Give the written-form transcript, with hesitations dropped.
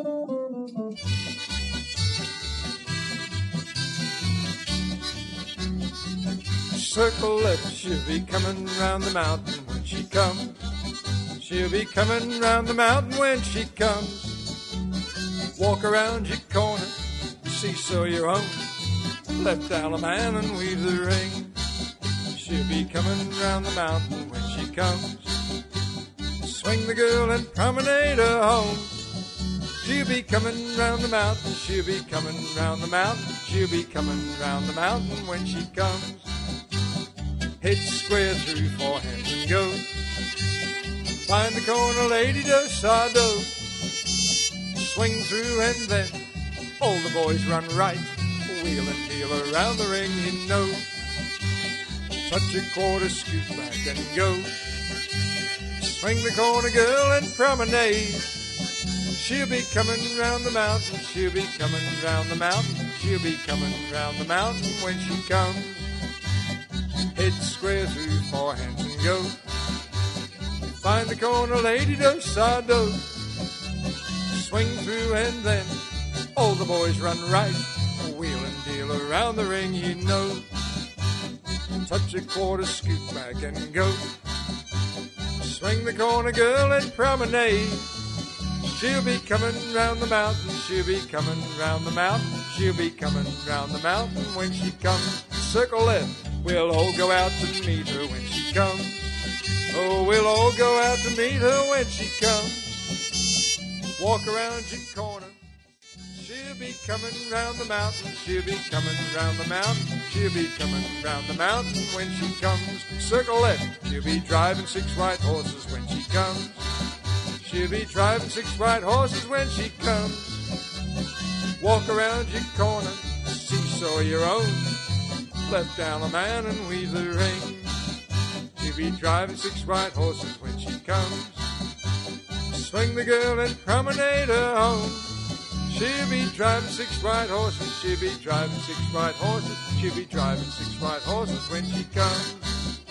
Circle left, she'll be coming round the mountain when she comes. She'll be coming round the mountain when she comes. Walk around your corner, seesaw your own. Left down a man and weave the ring. She'll be coming round the mountain when she comes. Swing the girl and promenade her home. She'll be coming round the mountain, she'll be coming round the mountain. She'll be coming round the mountain when she comes. Hit square through four hands and go. Find the corner, lady, do sado. Swing through and then all the boys run right. Wheel and deal around the ring, you know. Touch a quarter, scoot back and go. Swing the corner, girl, and promenade. She'll be coming round the mountain, she'll be coming round the mountain. She'll be coming round the mountain when she comes. Head square through four hands and go. Find the corner, lady, do sado. Swing through and then all the boys run right. Wheel and deal around the ring, you know. Touch a quarter, scoot back and go. Swing the corner, girl, and promenade. She'll be coming round the mountain, she'll be coming round the mountain. She'll be coming round the mountain when she comes. Circle left, we'll all go out to meet her when she comes. Oh, we'll all go out to meet her when she comes. Walk around your corner. She'll be coming round the mountain, she'll be coming round the mountain. She'll be coming round the mountain when she comes. Circle left, she'll be driving 6 white horses when she comes. She'll be driving 6 white horses when she comes. Walk around your corner, seesaw your own. Left down a man and weave the ring. She'll be driving 6 white horses when she comes. Swing the girl and promenade her home. She'll be driving 6 white horses. She'll be driving 6 white horses. She'll be driving 6 white horses when she comes.